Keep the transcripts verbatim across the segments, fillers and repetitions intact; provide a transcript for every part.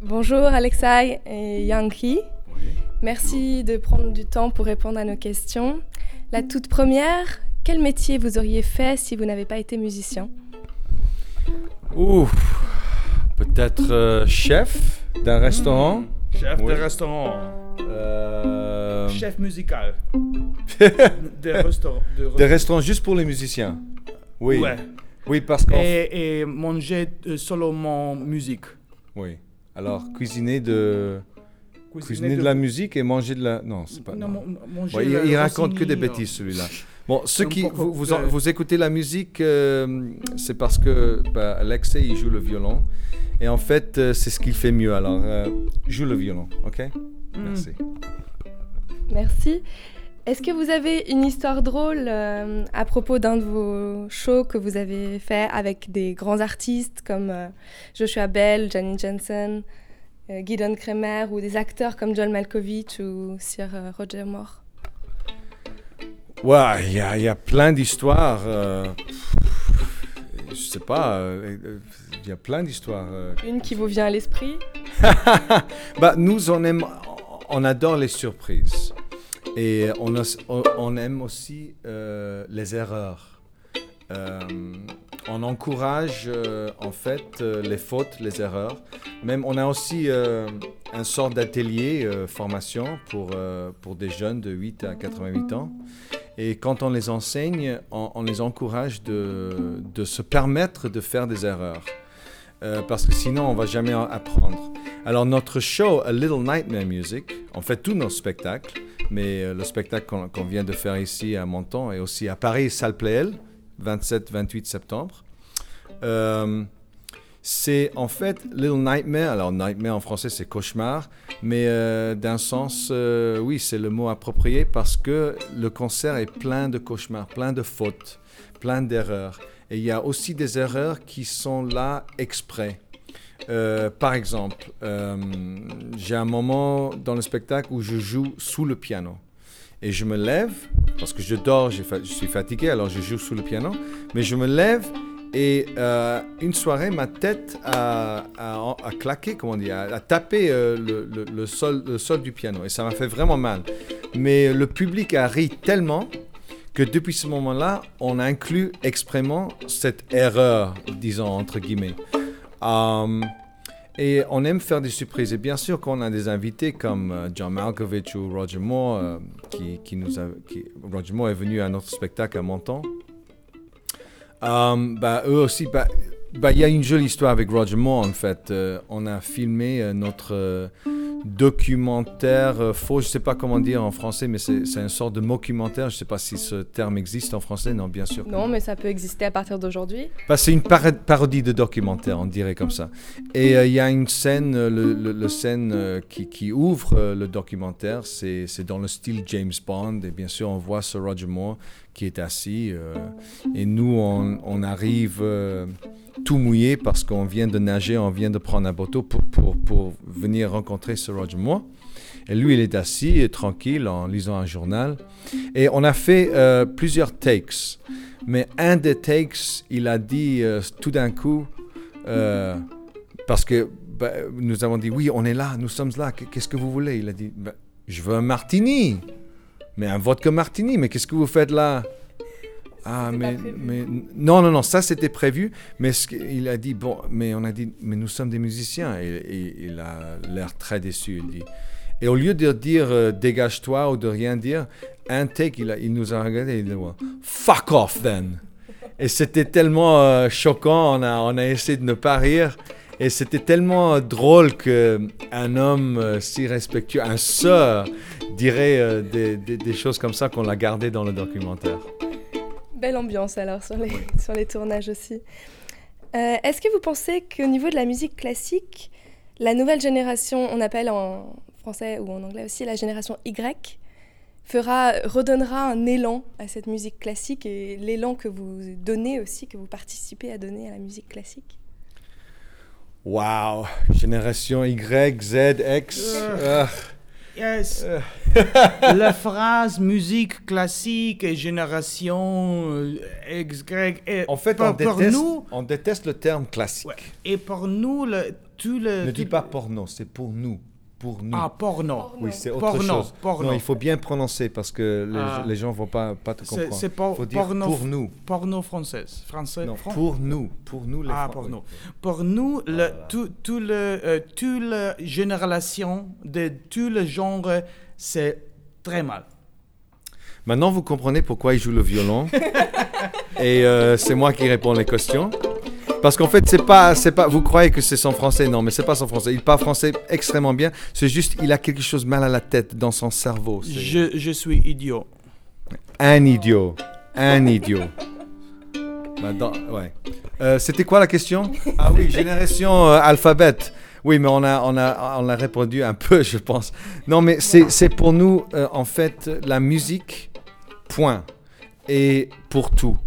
Bonjour Alexei et Yang-Hee. Oui. Merci de prendre du temps pour répondre à nos questions. La toute première, quel métier vous auriez fait si vous n'avez pas été musicien? Ouh, peut-être euh, chef d'un restaurant. Chef Oui. de restaurant. Euh, Chef musical. de restaurant. De Des restaurants juste pour les musiciens. Oui. Ouais. Oui, parce qu'en Et, et manger euh, seulement musique. Oui. Alors, cuisiner de cuisiner de la musique et manger de la non, c'est pas. Non, non. mon- manger Ouais, il, le il raconte que des Rossini, bêtises celui-là. Bon, ceux Un qui peu vous, vous, de- en- vous écoutez la musique, euh, c'est parce que bah, Alexei il joue le violon et en fait euh, c'est ce qu'il fait mieux. Alors euh, joue le violon, ok? Merci. Merci. Est-ce que vous avez une histoire drôle euh, à propos d'un de vos shows que vous avez fait avec des grands artistes comme euh, Joshua Bell, Janine Jansen, euh, Gideon Kremer ou des acteurs comme John Malkovich ou Sir euh, Roger Moore? Ouais, il y, a- il y a plein d'histoires. euh, je sais pas, euh, euh, il y a plein d'histoires. euh. Une qui vous vient à l'esprit? Bah, nous, on aime, on adore les surprises. Et on, os- on- on aime aussi euh, les erreurs. Euh, on encourage euh, en fait euh, les fautes, les erreurs. Même on a aussi euh, un sort d'atelier euh, formation pour, euh, pour des jeunes de huit à quatre-vingt-huit ans. Et quand on les enseigne, on, on les encourage de, de se permettre de faire des erreurs. Euh, parce que sinon, on ne va jamais en apprendre. Alors, notre show, A Little Nightmare Music, on fait tous nos spectacles, mais euh, le spectacle qu'on qu'on vient de faire ici à Menton et aussi à Paris, Salle Pleyel, vingt-sept vingt-huit septembre. Euh, c'est en fait Little Nightmare. Alors, Nightmare en français, c'est cauchemar, mais euh, d'un sens, euh, oui, c'est le mot approprié parce que le concert est plein de cauchemars, plein de fautes, plein d'erreurs. Et il y a aussi des erreurs qui sont là exprès. Euh, par exemple, euh, j'ai un moment dans le spectacle où je joue sous le piano. Et je me lève, parce que je dors, j'ai fa- je suis fatigué, alors je joue sous le piano. Mais je me lève et euh, une soirée, ma tête a, a, a claqué, comment on dit, a, a tapé euh, le, le, le, sol, le sol du piano. Et ça m'a fait vraiment mal. Mais le public a ri tellement que depuis ce moment-là, on inclut exprèmement cette erreur, disons entre guillemets. Um, et on aime faire des surprises. Et bien sûr qu'on a des invités comme euh, John Malkovich ou Roger Moore, euh, qui, qui nous a, qui, Roger Moore est venu à notre spectacle à Menton. Um, bah, eux aussi, bah, bah, y a une jolie histoire avec Roger Moore en fait. Euh, on a filmé euh, notre euh, documentaire euh, faux, je ne sais pas comment dire en français, mais c'est, c'est une sorte de mockumentaire. Je ne sais pas si ce terme existe en français. Non, bien sûr. que Non, mais ça peut exister à partir d'aujourd'hui. Bah, c'est une para- parodie de documentaire, on dirait comme ça. Et il euh, y a une scène, euh, le, le, le scène euh, qui, qui ouvre euh, le documentaire, c'est, c'est dans le style James Bond. Et bien sûr, on voit ce Roger Moore qui est assis. Euh, et nous, on, on arrive euh, tout mouillé parce qu'on vient de nager, on vient de prendre un bateau pour, pour, pour venir rencontrer ce Roger Moore. Et lui, il est assis et tranquille en lisant un journal. Et on a fait euh, plusieurs takes. Mais un des takes, il a dit euh, tout d'un coup, euh, parce que bah, nous avons dit, oui, on est là, nous sommes là, qu'est-ce que vous voulez? Il a dit, bah, je veux un martini. Mais un vodka martini, mais qu'est-ce que vous faites là? Ah, C'était mais, pas prévu. mais non, non, non, ça c'était prévu. Mais ce qu'il a dit, bon, mais on a dit, mais nous sommes des musiciens. Et, et il a l'air très déçu, il dit. Et au lieu de dire euh, dégage-toi ou de rien dire, un take, il, a, il nous a regardé et il a dit fuck off then. Et c'était tellement euh, choquant, on a, on a essayé de ne pas rire. Et c'était tellement euh, drôle qu'un homme euh, si respectueux, un sœur, dirait euh, des, des, des choses comme ça qu'on l'a gardé dans le documentaire. Belle ambiance alors sur les, sur les tournages aussi. Euh, est-ce que vous pensez qu'au niveau de la musique classique, la nouvelle génération, on appelle en français ou en anglais aussi la génération Y, fera, redonnera un élan à cette musique classique et l'élan que vous donnez aussi, que vous participez à donner à la musique classique? Waouh, génération Y, Z, X. Euh. ah. Yes. La phrase musique classique et génération euh, X, Y. Et En fait, pour, on, pour déteste, nous, on déteste le terme classique. ouais, et pour nous, le, tout le. Ne tout- dis pas porno, c'est pour nous. Pour nous. Ah, porno. Porno. Oui, c'est autre Porno, chose. porno. Non, il faut bien prononcer parce que les, Ah. les gens ne vont pas, pas te C'est, comprendre. c'est por- Il faut dire porno, pour nous. Porno française. Français. Non, Fran- pour nous. Pour nous, les Ah, Fran- pour oui. nous. Pour nous, le, tout, tout le, euh, tout la génération de tout le genre, c'est très mal. Maintenant, vous comprenez pourquoi il joue le violon. Et euh, c'est moi qui réponds les questions. Parce qu'en fait, c'est pas, c'est pas, vous croyez que c'est son français, non, mais c'est pas son français. Il parle français extrêmement bien. C'est juste, il a quelque chose mal à la tête dans son cerveau. C'est Je, je suis idiot. un idiot, un idiot. Bah, dans- ouais. Euh, c'était quoi la question? Ah oui, génération euh, alphabet. Oui, mais on a, on a, on a répondu un peu, je pense. Non, mais c'est, c'est pour nous, euh, en fait, la musique, point. Et pour tout.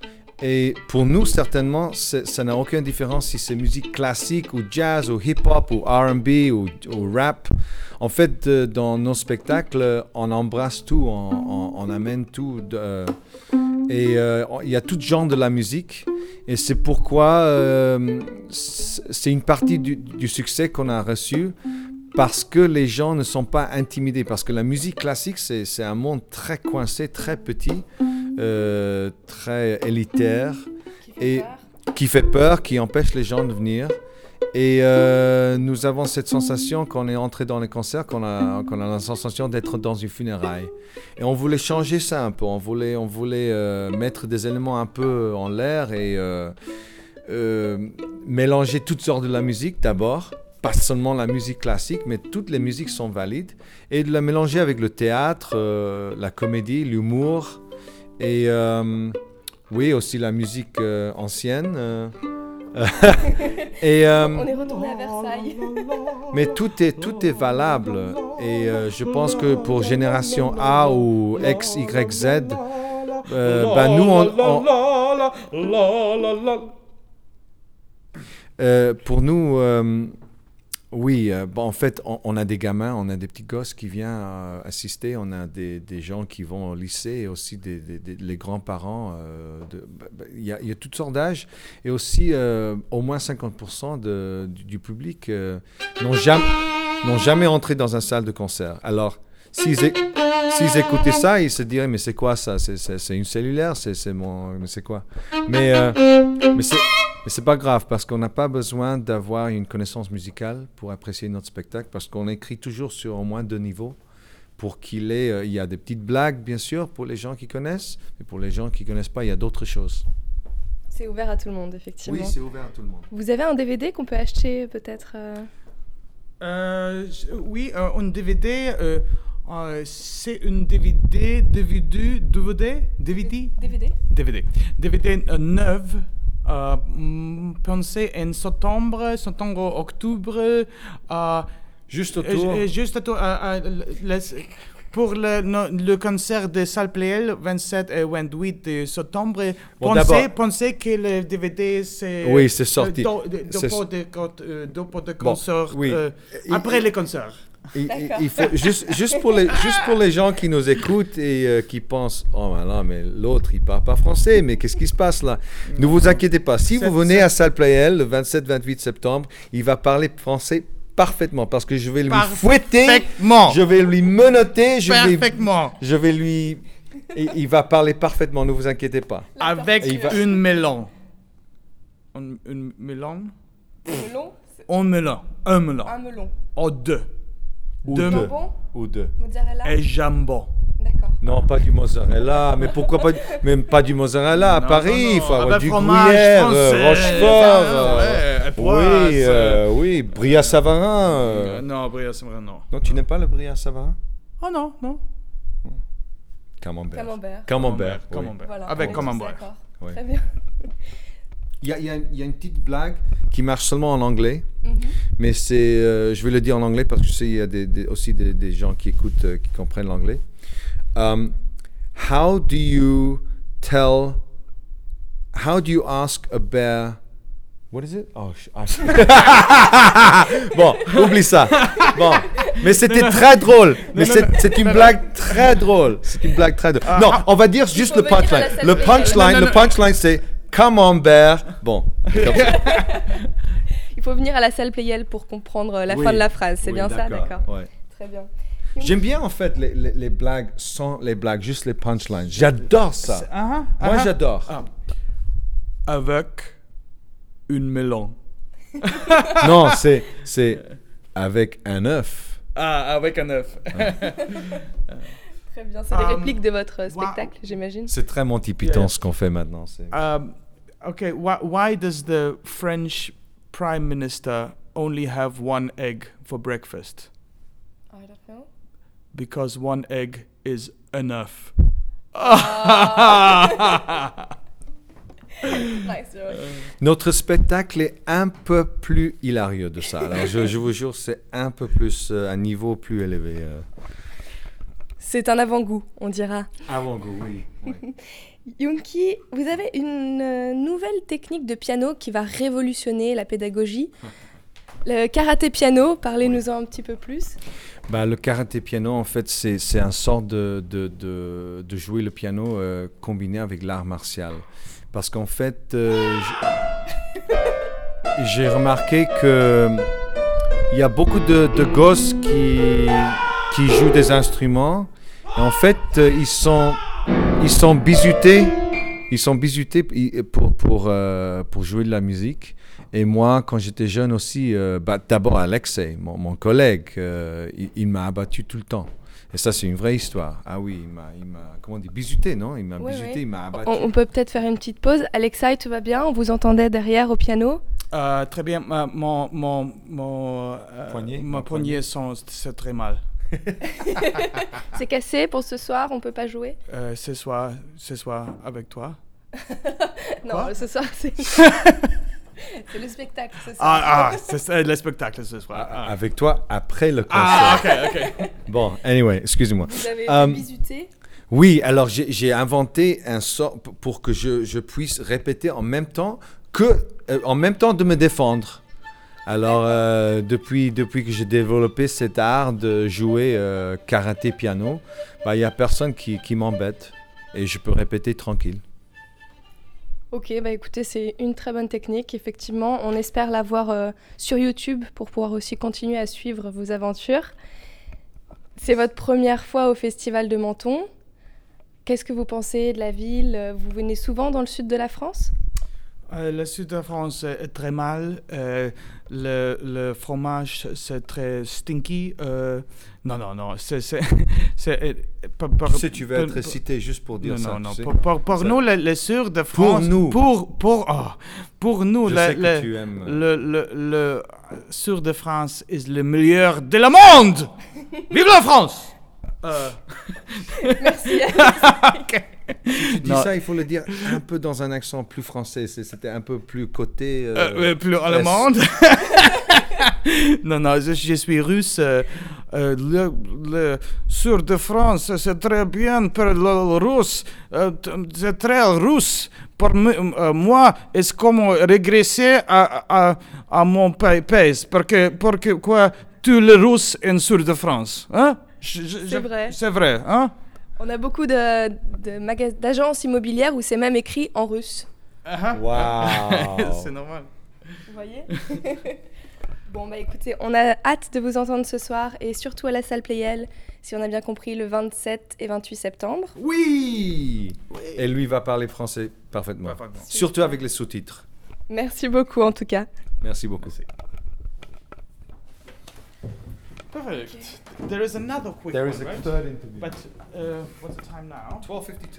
Et pour nous, certainement, c'est- ça n'a aucune différence si c'est musique classique ou jazz ou hip-hop ou R and B ou, ou rap. En fait, euh, dans nos spectacles, on embrasse tout, on, on- on amène tout. de- euh, et euh, on- il y a tout genre de la musique. Et c'est pourquoi euh, c- c'est une partie du, du succès qu'on a reçu. Parce que les gens ne sont pas intimidés. Parce que la musique classique, c'est, c'est un monde très coincé, très petit, euh, très élitaire, Qui fait et peur. qui fait peur, qui empêche les gens de venir. Et euh, nous avons cette sensation quand on est entré dans les concerts, qu'on a, qu'on a la sensation d'être dans une funéraille. Et on voulait changer ça un peu. On voulait, on voulait euh, mettre des éléments un peu en l'air et euh, euh, mélanger toutes sortes de la musique d'abord. Pas seulement la musique classique, mais toutes les musiques sont valides. Et de la mélanger avec le théâtre, euh, la comédie, l'humour. Et euh, oui, aussi la musique euh, ancienne. euh. et, euh, On est retourné à Versailles. mais tout est, tout est valable. Et euh, je pense que pour génération A ou X, Y, Z, euh, bah, nous, on, on- euh, pour nous, euh, oui, euh, bon, en fait, on, on a des gamins, on a des petits gosses qui viennent euh, assister, on a des, des gens qui vont au lycée et aussi des, des- des- les grands-parents. euh, de- bah, bah, Il y, a- il y a toutes sortes d'âges et aussi euh, au moins cinquante pour cent de, du, du public euh, n'ont jamais, n'ont jamais entré dans une salle de concert. Alors, s'ils, é- s'ils écoutaient ça, ils se diraient, mais c'est quoi ça? C'est, c'est, c'est une cellulaire? C'est, c'est mon... Mais c'est quoi? Mais, euh, mais c'est... Mais c'est pas grave parce qu'on n'a pas besoin d'avoir une connaissance musicale pour apprécier notre spectacle parce qu'on écrit toujours sur au moins deux niveaux pour qu'il ait... euh, il y a des petites blagues, bien sûr, pour les gens qui connaissent, mais pour les gens qui connaissent pas, il y a d'autres choses. C'est ouvert à tout le monde, effectivement. Oui, c'est ouvert à tout le monde. Vous avez un D V D qu'on peut acheter peut-être euh, Euh, je- oui, euh, un D V D, euh, euh, c'est une D V D, D V D, D V D, D V D, D V D D V D, D V D euh, neuf, euh, mm, pensé en septembre, septembre, octobre, euh, Juste euh, autour... euh, juste autour, euh, euh, le- pour le, no- le concert de Salle Pléel, vingt-sept et vingt-huit de septembre, Bon, pensez, d'abord- pensez que le D V D c'est... Oui, c'est sorti. euh, do- de- C'est- Dopo de, con- euh, dopo de Bon, concert, oui. euh, Et- après et- les concerts. Il, il- D'accord. il faut, juste, juste, pour les, juste pour les gens qui nous écoutent et euh, qui pensent « Oh, ben là, mais l'autre, il parle pas français, mais qu'est-ce qui se passe là ?» Ne vous inquiétez pas. Si C'est- vous venez c'est- à Salle Playel le vingt-sept vingt-huit septembre, il va parler français parfaitement parce que je vais lui fouetter, Parfaitement. je vais lui menotter, je vais, Parfaitement. je vais lui... et il va parler parfaitement, ne vous inquiétez pas. Avec Et il va- une melon. Un, une melon? Un melon c'est Un melon. Un melon. Un melon. Oh, deux. Ou Deux deux. melons. Jambon Ou deux. Mozzarella Et jambon. D'accord. Non, pas du mozzarella. Mais pourquoi pas du... Même pas du mozzarella à Non, Paris. non, non, Il faut avoir avec du fromage gruyère, français. euh, Rochefort. euh, Ouais, et poisse. oui, euh, oui, Bria Savarin. euh. Euh, non, Bria, c'est vrai, non. Non, tu n'aimes pas le Bria Savarin? Oh non, non. Camembert. Camembert. Camembert. oui. Camembert. Voilà, Avec on est tous camembert. d'accord. Oui. Très bien. Il y a, il y a- il y a une petite blague qui marche seulement en anglais, Mhm. mais c'est, euh, je vais le dire en anglais parce que je sais qu'il y a des, des- aussi des, des gens qui écoutent, euh, qui comprennent l'anglais. Um, how do you tell, how do you ask a bear, what is it? Oh, je- ah, je- bon, oublie ça. Bon, Mais c'était très drôle. Mais non, c'est non. c'est une blague très drôle. C'est une blague très drôle. Ah, Non, ah. on va dire juste faut le venir à la punchline. salle Le Playel. punchline, Non, non, le non. punchline, c'est Camembert. Bon. Comme ça. Il faut venir à la salle Playel pour comprendre euh, la Oui. fin de la phrase. C'est Oui, bien ça, d'accord. Ouais. Très bien. J'aime bien en fait les, les, les blagues sans les blagues, juste les punchlines. J'adore ça. Ah, Moi, ah. j'adore. Ah. Avec une melon. Non, c'est c'est avec un œuf. Ah, avec un œuf. Très bien. C'est des Um, répliques de votre euh, wow. spectacle, j'imagine. C'est très Monty Python Yeah. ce qu'on fait maintenant. c'est- Um, okay, why, why does the French Prime Minister only have one egg for breakfast? I don't know. Because one egg is enough. Nice joke. Notre spectacle est un peu plus hilarieux de ça. Alors je, je vous jure, c'est un peu plus, euh, un niveau plus élevé. euh. C'est un avant-goût, on dira. Avant-goût, oui. oui. Yunki, vous avez une euh, nouvelle technique de piano qui va révolutionner la pédagogie. Le karaté piano, parlez-nous-en un petit peu plus. Bah, le karaté piano, en fait, c'est c'est un sort de, de, de, de jouer le piano euh, combiné avec l'art martial. Parce qu'en fait, euh, j'ai- j'ai remarqué que il y a beaucoup de, de gosses qui, qui jouent des instruments. Et en fait, euh, ils sont, ils sont bizutés. Ils sont bizutés i- pour, pour, euh, pour jouer de la musique. Et moi, quand j'étais jeune aussi, euh, bah, d'abord Alexei, mon, mon collègue, euh, il, il m'a abattu tout le temps. Et ça, c'est une vraie histoire. Ah oui, il m'a, il m'a comment on dit, bizuté, non? Il m'a Ouais, bizuté, ouais. il m'a abattu. On, on peut peut-être faire une petite pause. Alexa, tout va bien? On vous entendait derrière au piano? Euh, très bien, ma- mon, mon, mon, euh, Poignet, ma mon poignet sont, c'est très mal. C'est cassé pour ce soir, on peut pas jouer? Euh, ce soir, ce soir avec toi. Non, Quoi? ce soir, c'est... c'est le spectacle, ce soir. Ah, ah c'est ça, le spectacle ce soir. Ah, Ah, avec toi après le concert. ah ok, ok. Bon, anyway, excusez-moi. Vous avez Euh, été bisuté? Oui, alors j'ai j'ai inventé un sort p- pour que je, je puisse répéter en même temps que, euh, en même temps de me défendre. Alors euh, depuis depuis que j'ai développé cet art de jouer euh, karaté piano, bah il y a personne qui, qui m'embête et je peux répéter tranquille. Ok, bah écoutez, c'est une très bonne technique. Effectivement, on espère la voir euh, sur YouTube pour pouvoir aussi continuer à suivre vos aventures. C'est votre première fois au Festival de Menton. Qu'est-ce que vous pensez de la ville? Vous venez souvent dans le sud de la France? Euh, le sud de la France est très mal. Euh, le, le fromage, c'est très stinky. Euh, non, non, non. C'est, c'est, c'est, euh, par- par- Tu sais, tu vas par- être par- cité juste pour dire non, ça. non, non. tu sais. Pour, pour- pour Ça- nous, le, le sud de Pour France. nous. Pour, pour, oh, pour nous, Je le, sais que le, tu aimes. le, le, le sud de France est le meilleur de la monde. Vive la France! Euh, Merci. ok. Tu dis Non. ça, il faut le dire un peu dans un accent plus français. C'est- C'était un peu plus côté. euh, Euh, euh, plus allemande. non, non, je, je suis russe. euh, euh, le, le sud de France, c'est très bien pour le russe. euh, t- c'est très russe. Pour m- euh, moi, c'est comme régresser à, à, à mon pa- pays. Parce que, parce que quoi, tous les Russes en sud de France. Hein? Je- je- C'est je- vrai. C'est vrai. Hein? On a beaucoup de, de magas- d'agences immobilières où c'est même écrit en russe. Waouh. C'est normal. Vous voyez? Bon, bah écoutez, on a hâte de vous entendre ce soir et surtout à la salle Playel, si on a bien compris, le vingt-sept et vingt-huit septembre. Oui. Et lui va parler français parfaitement. Parfaitement. Surtout avec les sous-titres. Merci beaucoup en tout cas. Merci beaucoup. Perfect. There is another quick There one, is a right? third interview. But uh, what's the time now? twelve fifty-two.